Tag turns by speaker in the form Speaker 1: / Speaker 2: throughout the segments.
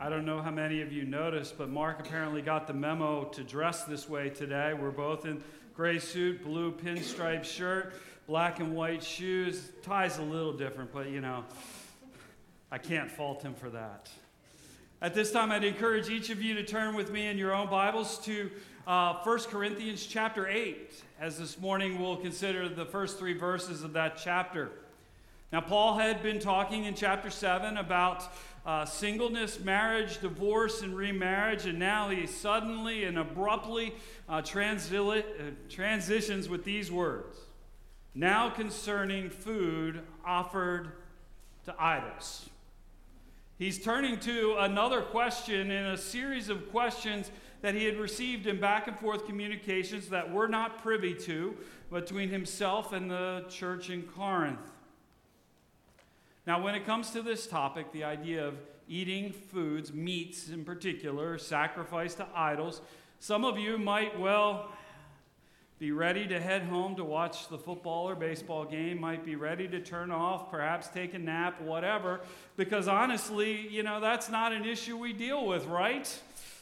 Speaker 1: I don't know how many of you noticed, but Mark apparently got the memo to dress this way today. We're both in gray suit, blue pinstripe shirt, black and white shoes. Tie's a little different, but I can't fault him for that. At this time, I'd encourage each of you to turn with me in your own Bibles to 1 Corinthians chapter 8, as this morning we'll consider the first 3 verses of that chapter. Now, Paul had been talking in chapter 7 about singleness, marriage, divorce, and remarriage, and now he suddenly and abruptly transitions with these words. Now concerning food offered to idols. He's turning to another question in a series of questions that he had received in back and forth communications that we're not privy to between himself and the church in Corinth. Now, when it comes to this topic, the idea of eating foods, meats in particular, sacrificed to idols, some of you might, be ready to head home to watch the football or baseball game, might be ready to turn off, perhaps take a nap, whatever, because honestly, that's not an issue we deal with, right?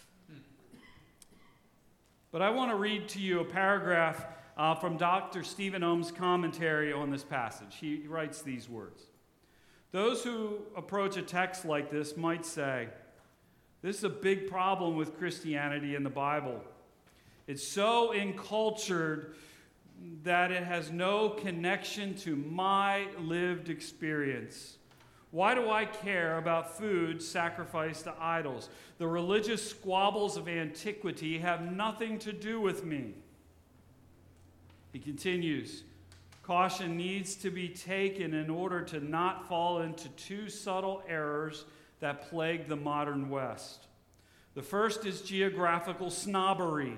Speaker 1: But I want to read to you a paragraph from Dr. Stephen Ohm's commentary on this passage. He writes these words. Those who approach a text like this might say, this is a big problem with Christianity and the Bible. It's so encultured that it has no connection to my lived experience. Why do I care about food sacrificed to idols? The religious squabbles of antiquity have nothing to do with me. He continues, caution needs to be taken in order to not fall into 2 subtle errors that plague the modern West. The first is geographical snobbery.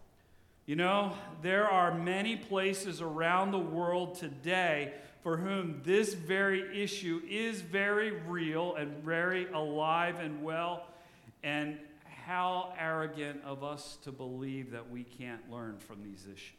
Speaker 1: There are many places around the world today for whom this very issue is very real and very alive and well, and how arrogant of us to believe that we can't learn from these issues.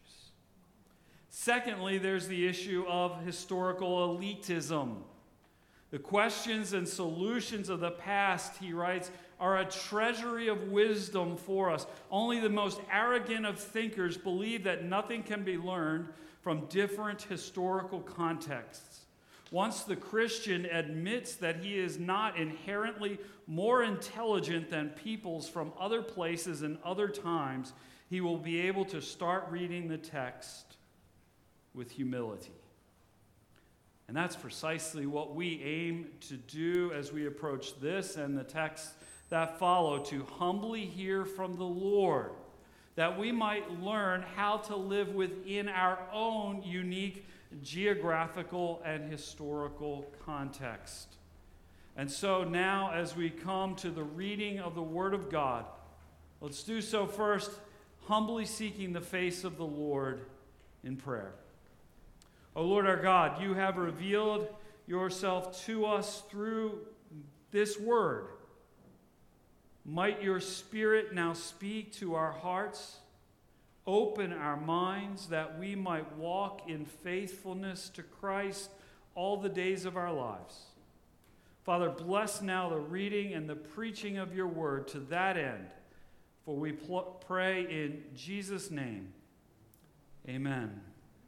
Speaker 1: Secondly, there's the issue of historical elitism. The questions and solutions of the past, he writes, are a treasury of wisdom for us. Only the most arrogant of thinkers believe that nothing can be learned from different historical contexts. Once the Christian admits that he is not inherently more intelligent than peoples from other places and other times, he will be able to start reading the text with humility. And that's precisely what we aim to do as we approach this and the texts that follow, to humbly hear from the Lord, that we might learn how to live within our own unique geographical and historical context. And so now, as we come to the reading of the Word of God, let's do so first, humbly seeking the face of the Lord in prayer. O Lord our God, you have revealed yourself to us through this word. Might your Spirit now speak to our hearts, open our minds that we might walk in faithfulness to Christ all the days of our lives. Father, bless now the reading and the preaching of your word to that end, for we pray in Jesus' name. Amen.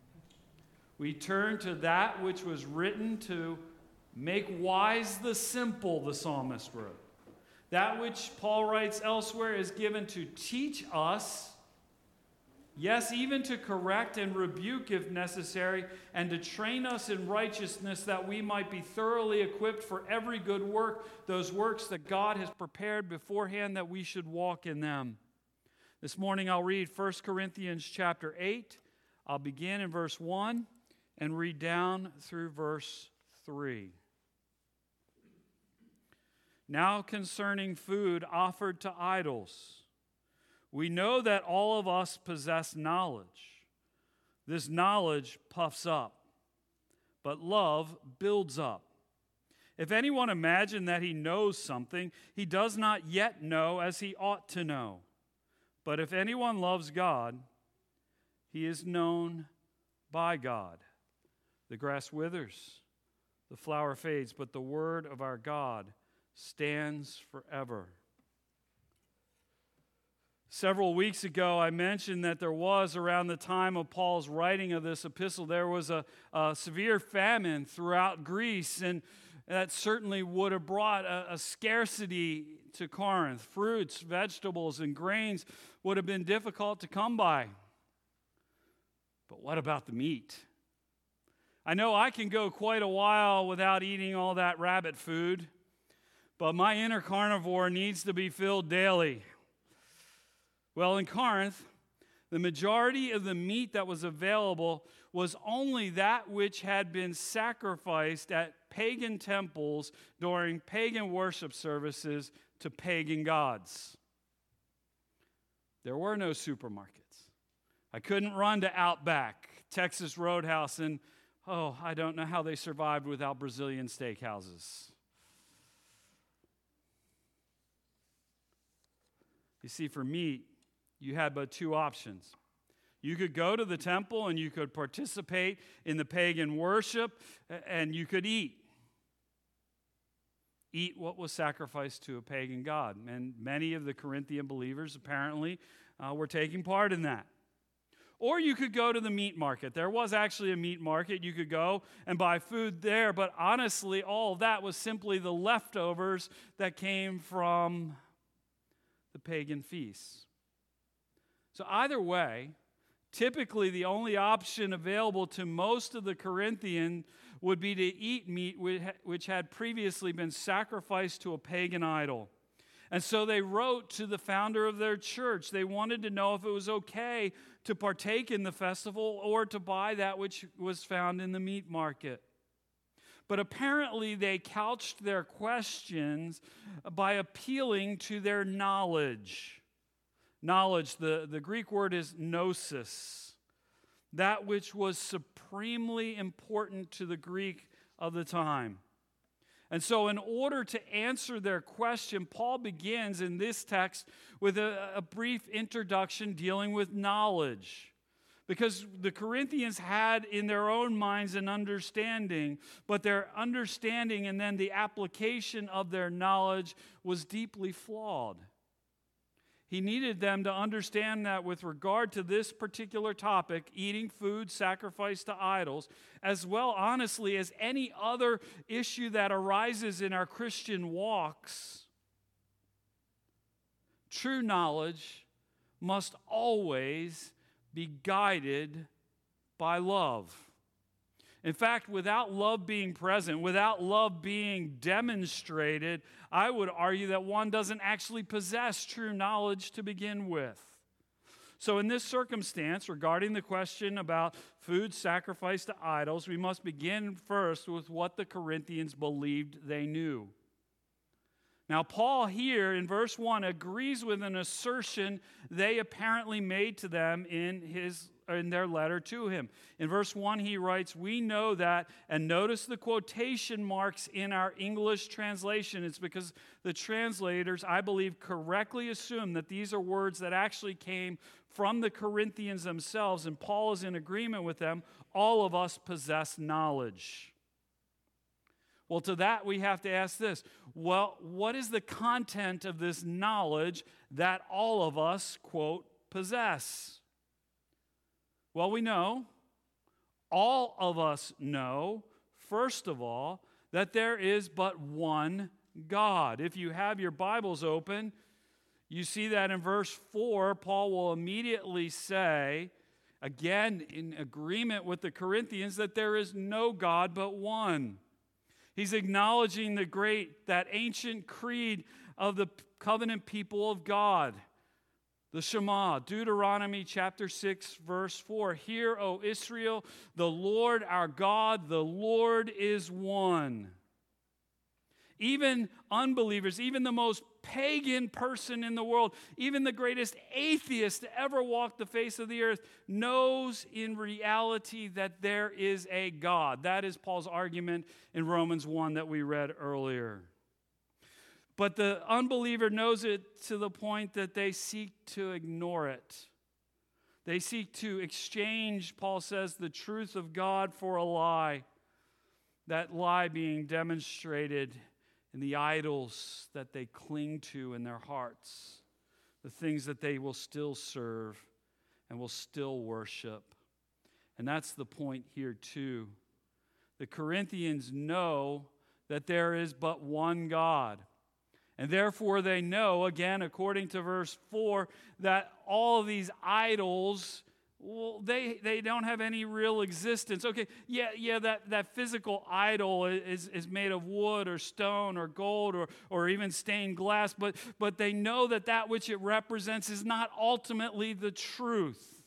Speaker 1: We turn to that which was written to make wise the simple, the psalmist wrote. That which Paul writes elsewhere is given to teach us, yes, even to correct and rebuke if necessary, and to train us in righteousness that we might be thoroughly equipped for every good work, those works that God has prepared beforehand that we should walk in them. This morning I'll read 1 Corinthians chapter 8. I'll begin in verse 1 and read down through verse 3. Now concerning food offered to idols, we know that all of us possess knowledge. This knowledge puffs up, but love builds up. If anyone imagines that he knows something, he does not yet know as he ought to know. But if anyone loves God, he is known by God. The grass withers, the flower fades, but the word of our God stands forever. Several weeks ago, I mentioned that there was, around the time of Paul's writing of this epistle, there was a severe famine throughout Greece, and that certainly would have brought a scarcity to Corinth. Fruits, vegetables, and grains would have been difficult to come by. But what about the meat? I know I can go quite a while without eating all that rabbit food, but my inner carnivore needs to be filled daily. Well, in Corinth, the majority of the meat that was available was only that which had been sacrificed at pagan temples during pagan worship services to pagan gods. There were no supermarkets. I couldn't run to Outback, Texas Roadhouse, and I don't know how they survived without Brazilian steakhouses. You see, for meat, you had but two options. You could go to the temple and you could participate in the pagan worship, and you could eat. Eat what was sacrificed to a pagan god. And many of the Corinthian believers apparently were taking part in that. Or you could go to the meat market. There was actually a meat market. You could go and buy food there, but honestly, all of that was simply the leftovers that came from the pagan feasts. So either way, typically the only option available to most of the Corinthians would be to eat meat which had previously been sacrificed to a pagan idol. And so they wrote to the founder of their church. They wanted to know if it was okay to partake in the festival or to buy that which was found in the meat market. But apparently they couched their questions by appealing to their knowledge. Knowledge, the Greek word is gnosis, that which was supremely important to the Greek of the time. And so in order to answer their question, Paul begins in this text with a brief introduction dealing with knowledge. Because the Corinthians had in their own minds an understanding, but their understanding and then the application of their knowledge was deeply flawed. He needed them to understand that with regard to this particular topic, eating food sacrificed to idols, as well, honestly, as any other issue that arises in our Christian walks, true knowledge must always be guided by love. In fact, without love being present, without love being demonstrated, I would argue that one doesn't actually possess true knowledge to begin with. So in this circumstance, regarding the question about food sacrificed to idols, we must begin first with what the Corinthians believed they knew. Now, Paul here in verse 1 agrees with an assertion they apparently made to them in their letter to him. In verse 1, he writes, "We know that," and notice the quotation marks in our English translation. It's because the translators, I believe, correctly assume that these are words that actually came from the Corinthians themselves, and Paul is in agreement with them. All of us possess knowledge. Well, to that we have to ask this. Well, what is the content of this knowledge that all of us, quote, possess? Well, we know, all of us know, first of all, that there is but one God. If you have your Bibles open, you see that in verse 4, Paul will immediately say, again in agreement with the Corinthians, that there is no God but one. He's acknowledging that ancient creed of the covenant people of God. The Shema, Deuteronomy chapter 6, verse 4. "Hear, O Israel, the Lord our God, the Lord is one." Even unbelievers, even the most pagan person in the world, even the greatest atheist to ever walk the face of the earth, knows in reality that there is a God. That is Paul's argument in Romans 1 that we read earlier. But the unbeliever knows it to the point that they seek to ignore it. They seek to exchange, Paul says, the truth of God for a lie. That lie being demonstrated in the idols that they cling to in their hearts. the things that they will still serve and will still worship. And that's the point here too. The Corinthians know that there is but one God. And therefore they know, again, according to verse 4, that all of these idols, well, they don't have any real existence. Okay, that physical idol is made of wood or stone or gold or even stained glass, but they know that which it represents is not ultimately the truth.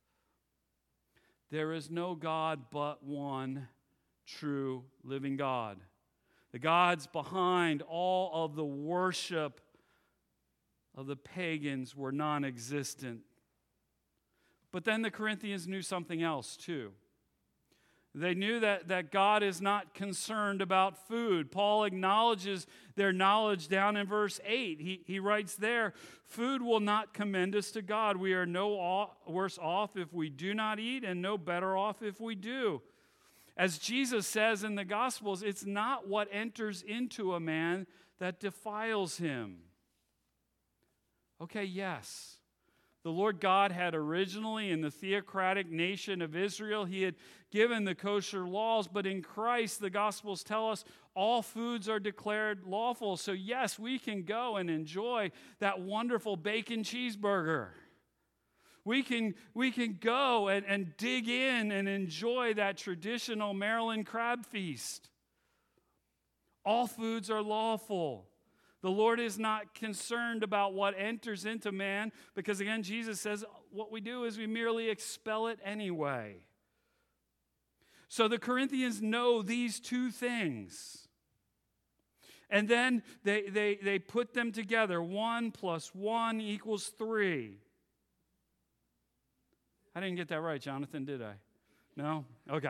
Speaker 1: There is no God but one true living God. The gods behind all of the worship of the pagans were non-existent. But then the Corinthians knew something else too. They knew that God is not concerned about food. Paul acknowledges their knowledge down in verse 8. He writes there, "Food will not commend us to God. We are no worse off if we do not eat, and no better off if we do." As Jesus says in the Gospels, it's not what enters into a man that defiles him. Okay, yes. The Lord God had originally, in the theocratic nation of Israel, He had given the kosher laws, but in Christ, the Gospels tell us all foods are declared lawful. So yes, we can go and enjoy that wonderful bacon cheeseburger. We can go and dig in and enjoy that traditional Maryland crab feast. All foods are lawful. The Lord is not concerned about what enters into man because, again, Jesus says what we do is we merely expel it anyway. So the Corinthians know these two things. And then they put them together. 1 + 1 = 3. I didn't get that right, Jonathan, did I? No? Okay.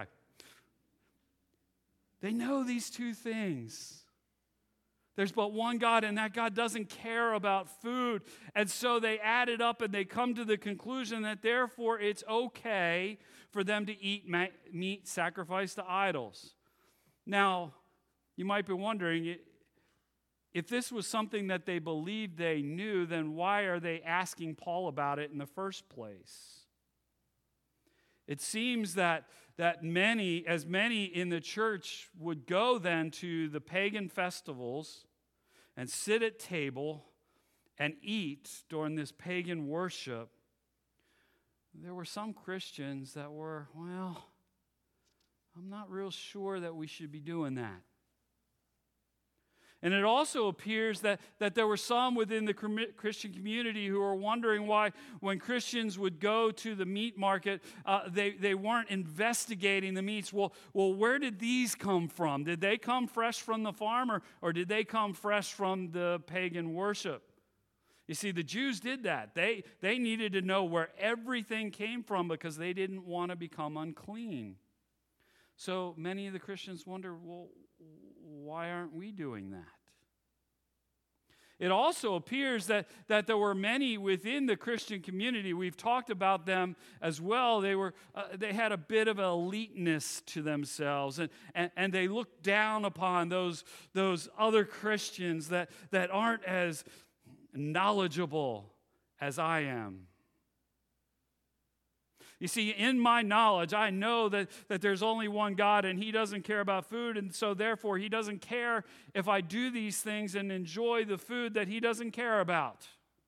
Speaker 1: They know these two things. There's but one God, and that God doesn't care about food. And so they add it up and they come to the conclusion that therefore it's okay for them to eat meat sacrificed to idols. Now, you might be wondering, if this was something that they believed they knew, then why are they asking Paul about it in the first place? It seems that many in the church would go then to the pagan festivals and sit at table and eat during this pagan worship. There were some Christians that were, well, I'm not real sure that we should be doing that. And it also appears that there were some within the Christian community who were wondering why when Christians would go to the meat market, they weren't investigating the meats. Well, where did these come from? Did they come fresh from the farm or did they come fresh from the pagan worship? You see, the Jews did that. They needed to know where everything came from because they didn't want to become unclean. So many of the Christians wonder, well, why aren't we doing that? It also appears that there were many within the Christian community. We've talked about them as well. They had a bit of an eliteness to themselves, and they looked down upon those other Christians that aren't as knowledgeable as I am. You see, in my knowledge, I know that there's only one God and He doesn't care about food, and so therefore He doesn't care if I do these things and enjoy the food that He doesn't care about.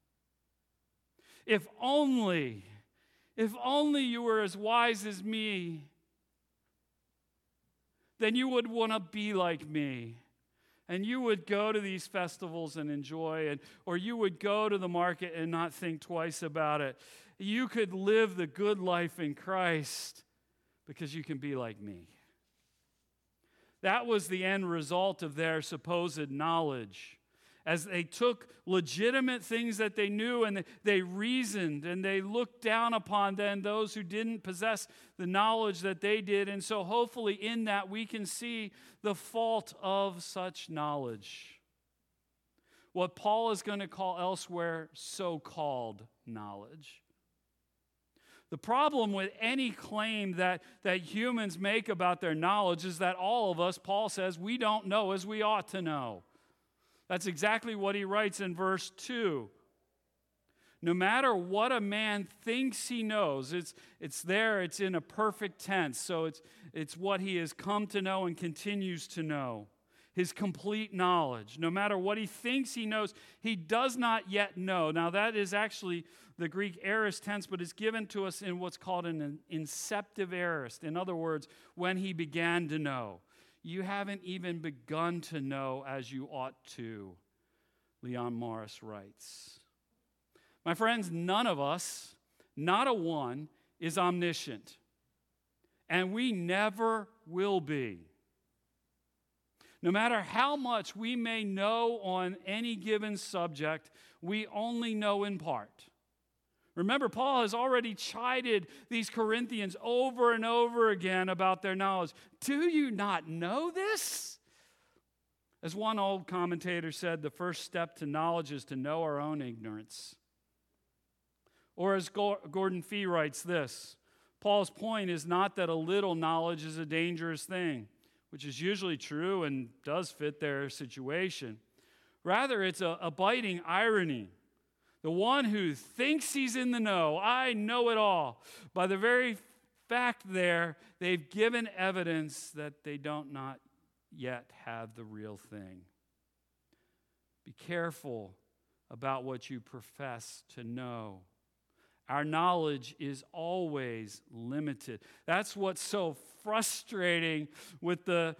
Speaker 1: If only you were as wise as me, then you would want to be like me. And you would go to these festivals and enjoy it, or you would go to the market and not think twice about it. You could live the good life in Christ because you can be like me. That was the end result of their supposed knowledge. As they took legitimate things that they knew and they reasoned and they looked down upon then those who didn't possess the knowledge that they did. And so hopefully in that we can see the fault of such knowledge. What Paul is going to call elsewhere so-called knowledge. The problem with any claim that humans make about their knowledge is that all of us, Paul says, we don't know as we ought to know. That's exactly what he writes in verse 2. No matter what a man thinks he knows, it's there, it's in a perfect tense. So it's what he has come to know and continues to know. His complete knowledge. No matter what he thinks he knows, he does not yet know. Now that is actually the Greek aorist tense, but it's given to us in what's called an inceptive aorist. In other words, when he began to know. You haven't even begun to know as you ought to, Leon Morris writes. My friends, none of us, not a one, is omniscient. And we never will be. No matter how much we may know on any given subject, we only know in part. Remember, Paul has already chided these Corinthians over and over again about their knowledge. Do you not know this? As one old commentator said, the first step to knowledge is to know our own ignorance. Or as Gordon Fee writes this, Paul's point is not that a little knowledge is a dangerous thing, which is usually true and does fit their situation. Rather, it's a biting irony. The one who thinks he's in the know, I know it all. By the very fact there, they've given evidence that they don't not yet have the real thing. Be careful about what you profess to know. Our knowledge is always limited. That's what's so frustrating with the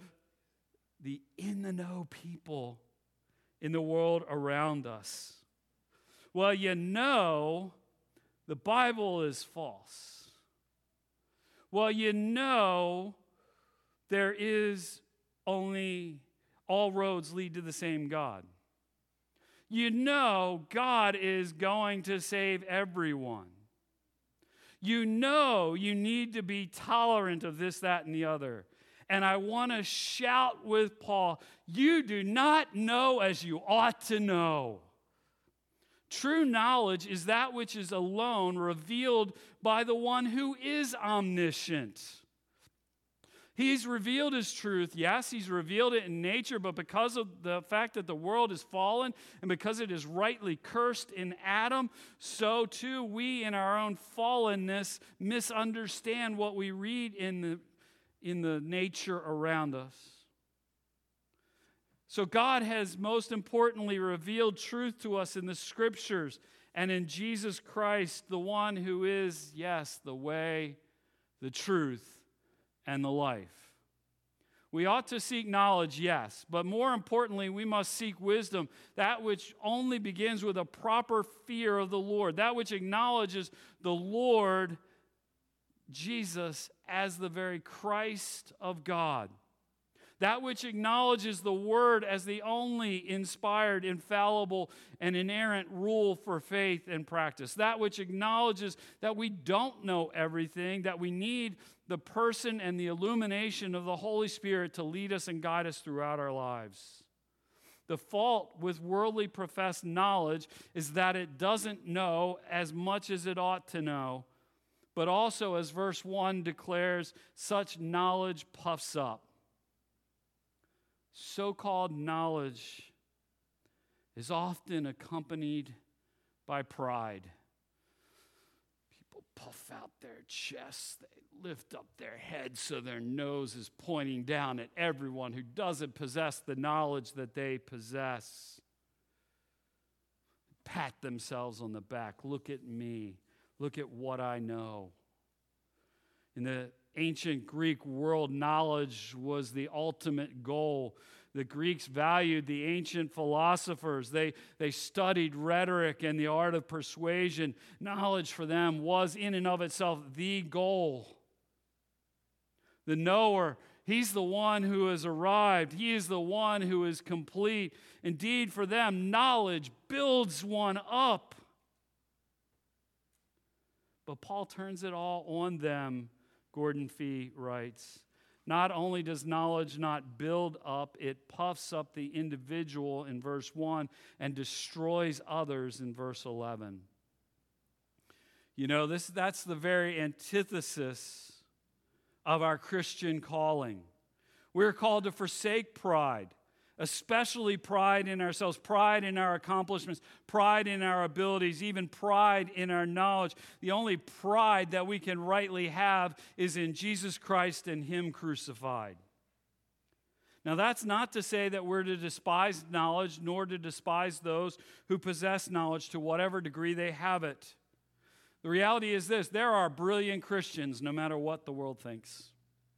Speaker 1: in-the-know people in the world around us. Well, you know, the Bible is false. Well, you know, there is only, all roads lead to the same God. You know, God is going to save everyone. You know you need to be tolerant of this, that, and the other. And I want to shout with Paul, you do not know as you ought to know. True knowledge is that which is alone revealed by the one who is omniscient. He's revealed his truth. Yes, he's revealed it in nature, but because of the fact that the world is fallen and because it is rightly cursed in Adam, so too we in our own fallenness misunderstand what we read in the nature around us. So God has most importantly revealed truth to us in the Scriptures and in Jesus Christ, the one who is, yes, the way, the truth, and the life. We ought to seek knowledge, yes, but more importantly, we must seek wisdom, that which only begins with a proper fear of the Lord, that which acknowledges the Lord Jesus as the very Christ of God, that which acknowledges the Word as the only inspired, infallible, and inerrant rule for faith and practice, that which acknowledges that we don't know everything, that we need the person and the illumination of the Holy Spirit to lead us and guide us throughout our lives. The fault with worldly professed knowledge is that it doesn't know as much as it ought to know, but also, as verse 1 declares, such knowledge puffs up. So-called knowledge is often accompanied by pride. People puff out their chests, they lift up their heads so their nose is pointing down at everyone who doesn't possess the knowledge that they possess. Pat themselves on the back. Look at me. Look at what I know. In the ancient Greek world, knowledge was the ultimate goal. The Greeks valued the ancient philosophers. They studied rhetoric and the art of persuasion. Knowledge for them was in and of itself the goal. The knower, he's the one who has arrived. He is the one who is complete. Indeed, for them, knowledge builds one up. But Paul turns it all on them, Gordon Fee writes. Not only does knowledge not build up, it puffs up the individual in verse 1 and destroys others in verse 11. You know, that's the very antithesis of our Christian calling. We're called to forsake pride, especially pride in ourselves, pride in our accomplishments, pride in our abilities, even pride in our knowledge. The only pride that we can rightly have is in Jesus Christ and Him crucified. Now, that's not to say that we're to despise knowledge, nor to despise those who possess knowledge to whatever degree they have it. The reality is this: there are brilliant Christians no matter what the world thinks.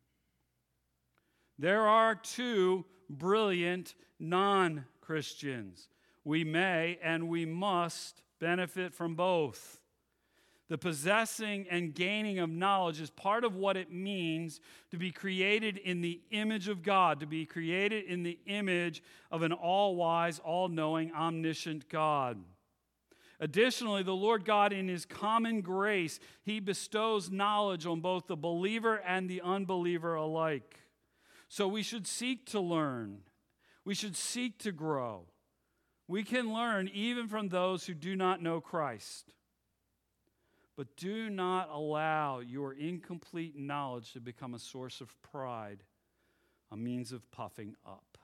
Speaker 1: There are two brilliant non-Christians. We may and we must benefit from both. The possessing and gaining of knowledge is part of what it means to be created in the image of God, to be created in the image of an all-wise, all-knowing, omniscient God. Additionally, the Lord God, in His common grace, He bestows knowledge on both the believer and the unbeliever alike. So we should seek to learn. We should seek to grow. We can learn even from those who do not know Christ. But do not allow your incomplete knowledge to become a source of pride, a means of puffing up.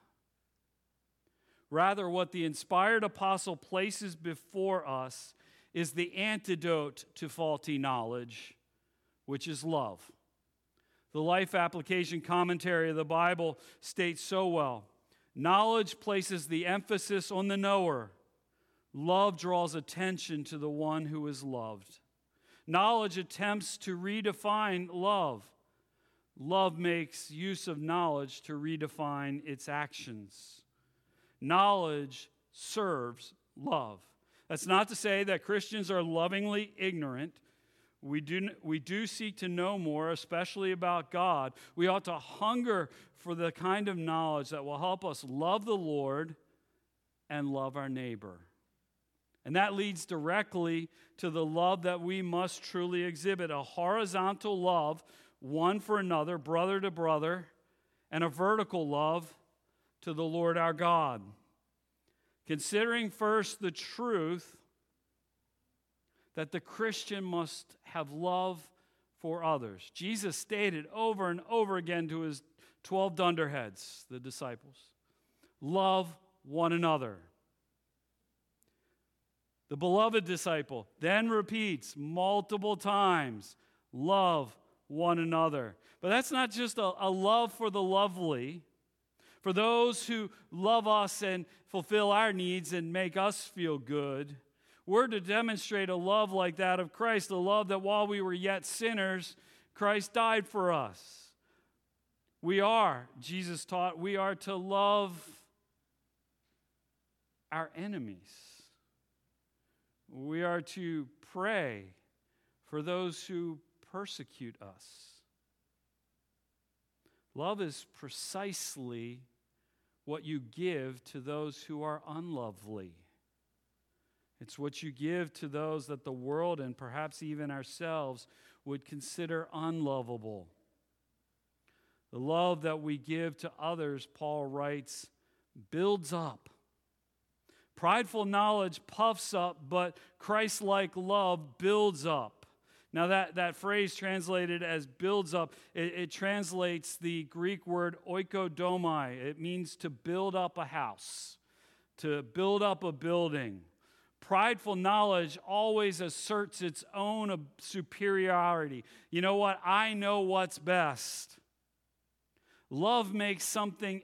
Speaker 1: Rather, what the inspired apostle places before us is the antidote to faulty knowledge, which is love. The Life Application Commentary of the Bible states so well: knowledge places the emphasis on the knower. Love draws attention to the one who is loved. Knowledge attempts to redefine love. Love makes use of knowledge to redefine its actions. Knowledge serves love. That's not to say that Christians are lovingly ignorant. We do seek to know more, especially about God. We ought to hunger for the kind of knowledge that will help us love the Lord and love our neighbor. And that leads directly to the love that we must truly exhibit, a horizontal love, one for another, brother to brother, and a vertical love to the Lord our God. Considering first the truth that the Christian must have love for others. Jesus stated over and over again to His 12 dunderheads, the disciples, love one another. The beloved disciple then repeats multiple times, love one another. But that's not just a love for the lovely, for those who love us and fulfill our needs and make us feel good. We're to demonstrate a love like that of Christ, a love that while we were yet sinners, Christ died for us. Jesus taught, we are to love our enemies. We are to pray for those who persecute us. Love is precisely what you give to those who are unlovely. It's what you give to those that the world and perhaps even ourselves would consider unlovable. The love that we give to others, Paul writes, builds up. Prideful knowledge puffs up, but Christ-like love builds up. Now that phrase translated as builds up, it translates the Greek word oikodomai. It means to build up a house, to build up a building. Prideful knowledge always asserts its own superiority. You know what? I know what's best. Love makes someone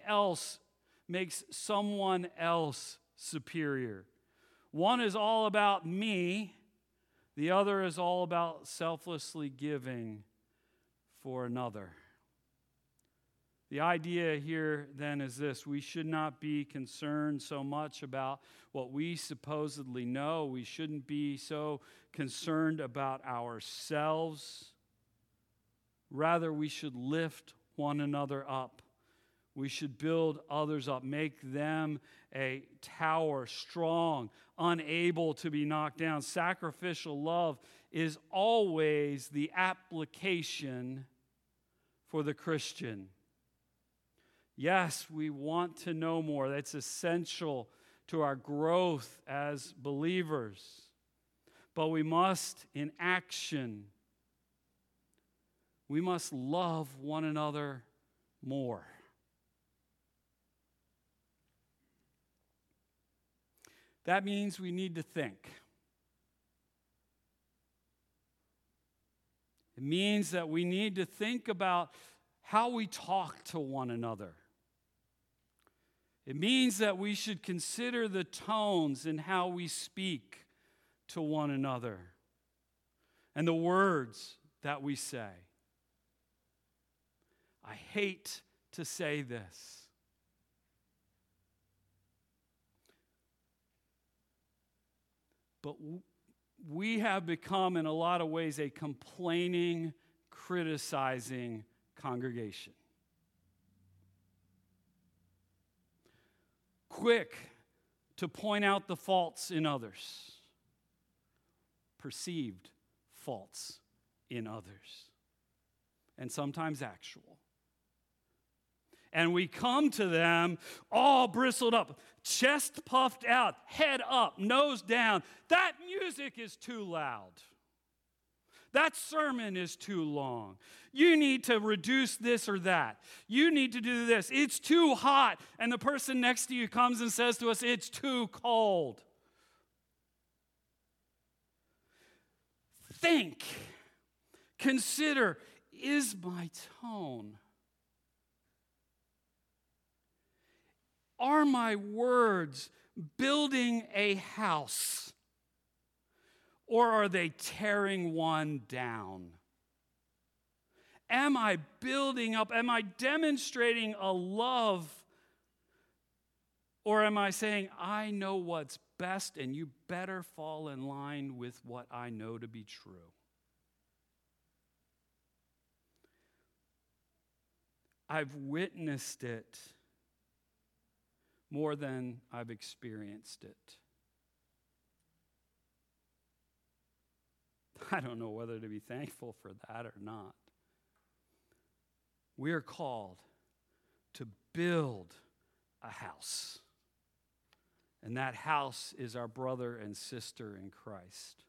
Speaker 1: else superior. One is all about me. The other is all about selflessly giving for another. The idea here then is this: we should not be concerned so much about what we supposedly know. We shouldn't be so concerned about ourselves. Rather, we should lift one another up. We should build others up, make them a tower, strong, unable to be knocked down. Sacrificial love is always the application for the Christian. Yes, we want to know more. That's essential to our growth as believers. But we must, in action, we must love one another more. That means we need to think. It means that we need to think about how we talk to one another. It means that we should consider the tones in how we speak to one another and the words that we say. I hate to say this, but we have become, in a lot of ways, a complaining, criticizing congregation. Quick to point out the faults in others, perceived faults in others, and sometimes actual. And we come to them all bristled up, chest puffed out, head up, nose down. That music is too loud. That sermon is too long. You need to reduce this or that. You need to do this. It's too hot. And the person next to you comes and says to us, it's too cold. Think, consider, is my tone? Are my words building a house? Or are they tearing one down? Am I building up? Am I demonstrating a love? Or am I saying, I know what's best and you better fall in line with what I know to be true? I've witnessed it more than I've experienced it. I don't know whether to be thankful for that or not. We are called to build a house. And that house is our brother and sister in Christ.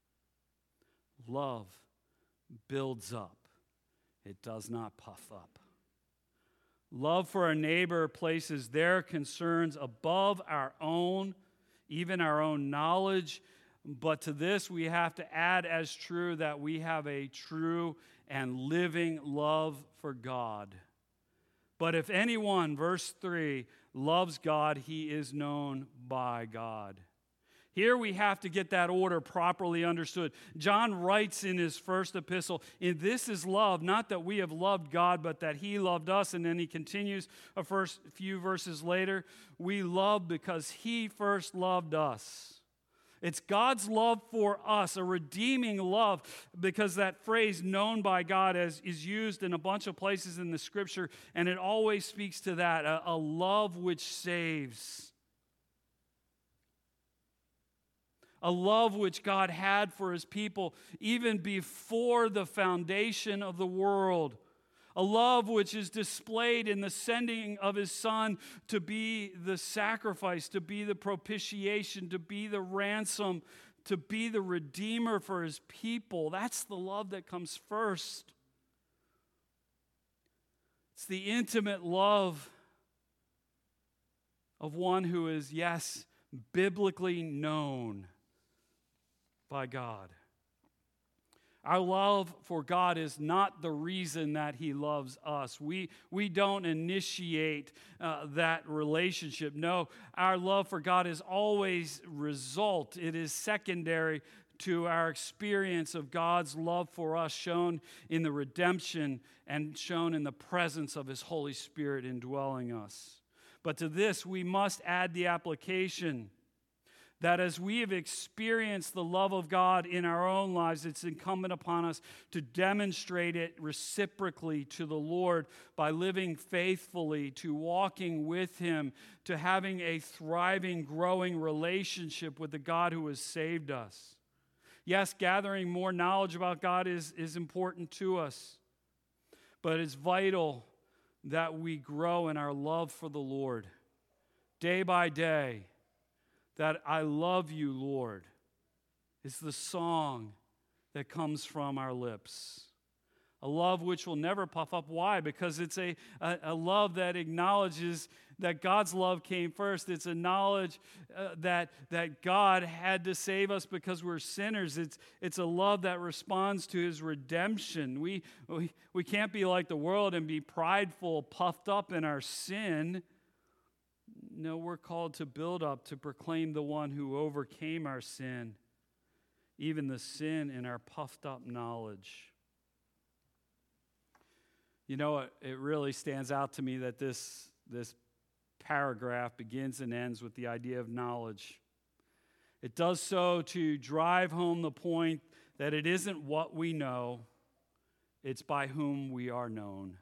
Speaker 1: Love builds up. It does not puff up. Love for our neighbor places their concerns above our own, even our own knowledge. But to this, we have to add as true that we have a true and living love for God. But if anyone, verse 3, loves God, he is known by God. Here we have to get that order properly understood. John writes in his first epistle, "And this is love, not that we have loved God, but that he loved us." And then he continues a first few verses later, "We love because he first loved us." It's God's love for us, a redeeming love, because that phrase, known by God, is used in a bunch of places in the Scripture, and it always speaks to that, a love which saves. A love which God had for his people even before the foundation of the world. A love which is displayed in the sending of his Son to be the sacrifice, to be the propitiation, to be the ransom, to be the redeemer for his people. That's the love that comes first. It's the intimate love of one who is, yes, biblically known by God. Our love for God is not the reason that he loves us. We don't initiate that relationship. No, our love for God is always result. It is secondary to our experience of God's love for us, shown in the redemption and shown in the presence of his Holy Spirit indwelling us. But to this, we must add the application that as we have experienced the love of God in our own lives, it's incumbent upon us to demonstrate it reciprocally to the Lord by living faithfully, to walking with him, to having a thriving, growing relationship with the God who has saved us. Yes, gathering more knowledge about God is important to us, but it's vital that we grow in our love for the Lord day by day. That I love you, Lord, is the song that comes from our lips. A love which will never puff up. Why? Because it's a love that acknowledges that God's love came first. It's a knowledge that God had to save us because we're sinners. It's a love that responds to his redemption. We can't be like the world and be prideful, puffed up in our sin. No, we're called to build up, to proclaim the one who overcame our sin, even the sin in our puffed up knowledge. You know, it really stands out to me that this paragraph begins and ends with the idea of knowledge. It does so to drive home the point that it isn't what we know, it's by whom we are known.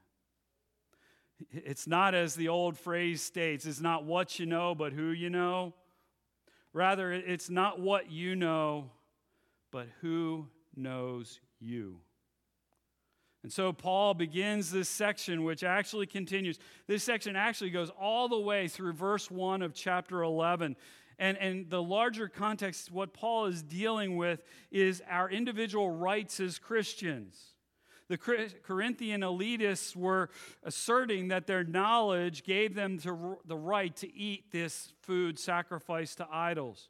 Speaker 1: It's not, as the old phrase states, it's not what you know, but who you know. Rather, it's not what you know, but who knows you. And so Paul begins this section, which actually continues. This section actually goes all the way through verse 1 of chapter 11. And the larger context, what Paul is dealing with, is our individual rights as Christians. The Corinthian elitists were asserting that their knowledge gave them the right to eat this food sacrificed to idols.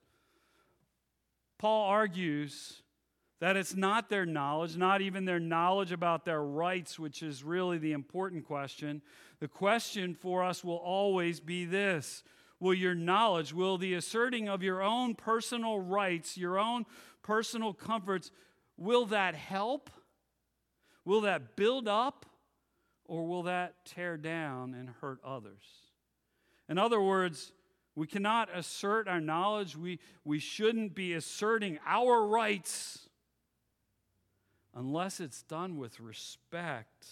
Speaker 1: Paul argues that it's not their knowledge, not even their knowledge about their rights, which is really the important question. The question for us will always be this: will your knowledge, will the asserting of your own personal rights, your own personal comforts, will that help? Will that build up, or will that tear down and hurt others? In other words, we cannot assert our knowledge. We shouldn't be asserting our rights unless it's done with respect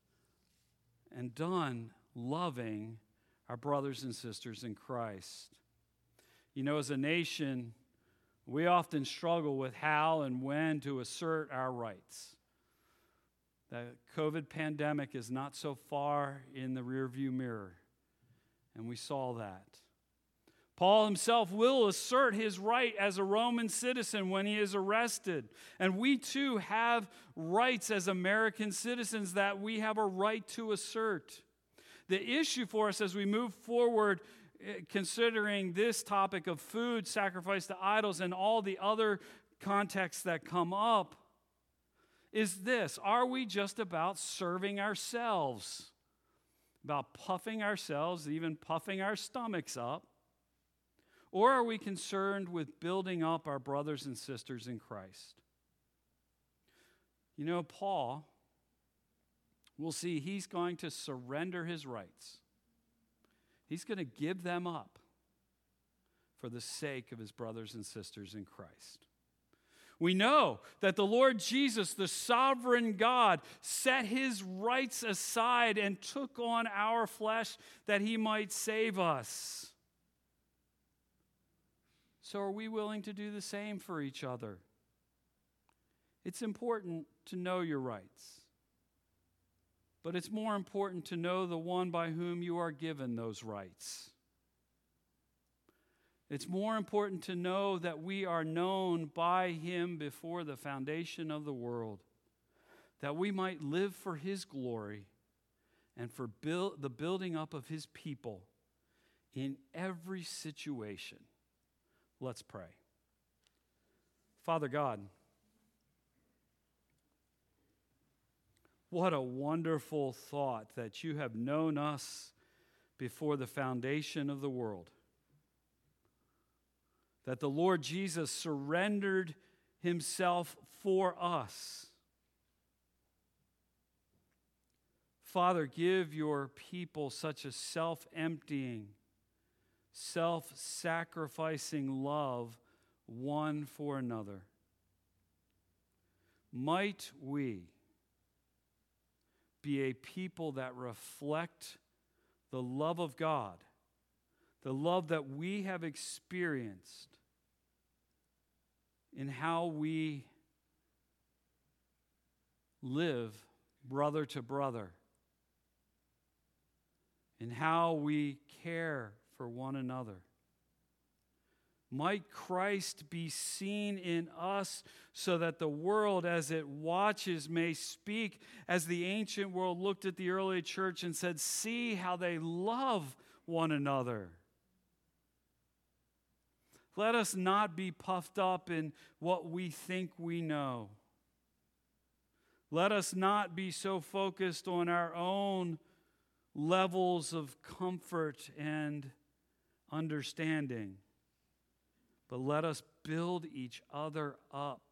Speaker 1: and done loving our brothers and sisters in Christ. You know, as a nation, we often struggle with how and when to assert our rights. The COVID pandemic is not so far in the rearview mirror, and we saw that. Paul himself will assert his right as a Roman citizen when he is arrested. And we too have rights as American citizens that we have a right to assert. The issue for us as we move forward, considering this topic of food sacrificed to idols and all the other contexts that come up, is this: are we just about serving ourselves, about puffing ourselves, even puffing our stomachs up? Or are we concerned with building up our brothers and sisters in Christ? You know, Paul, we'll see, he's going to surrender his rights. He's going to give them up for the sake of his brothers and sisters in Christ. We know that the Lord Jesus, the sovereign God, set his rights aside and took on our flesh that he might save us. So are we willing to do the same for each other? It's important to know your rights, but it's more important to know the one by whom you are given those rights. It's more important to know that we are known by him before the foundation of the world, that we might live for his glory and for the building up of his people in every situation. Let's pray. Father God, what a wonderful thought that you have known us before the foundation of the world. That the Lord Jesus surrendered himself for us. Father, give your people such a self-emptying, self-sacrificing love one for another. Might we be a people that reflect the love of God, the love that we have experienced in how we live brother to brother, in how we care for one another. Might Christ be seen in us so that the world as it watches may speak, as the ancient world looked at the early church and said, "See how they love one another. Let us not be puffed up in what we think we know. Let us not be so focused on our own levels of comfort and understanding, but let us build each other up.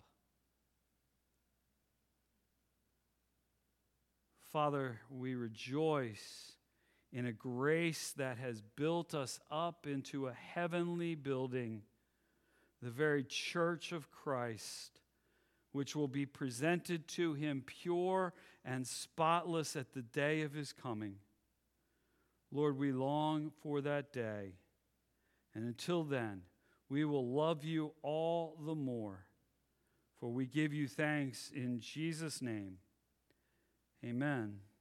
Speaker 1: Father, we rejoice in a grace that has built us up into a heavenly building, the very church of Christ, which will be presented to him pure and spotless at the day of his coming. Lord, we long for that day. And until then, we will love you all the more. For we give you thanks in Jesus' name. Amen.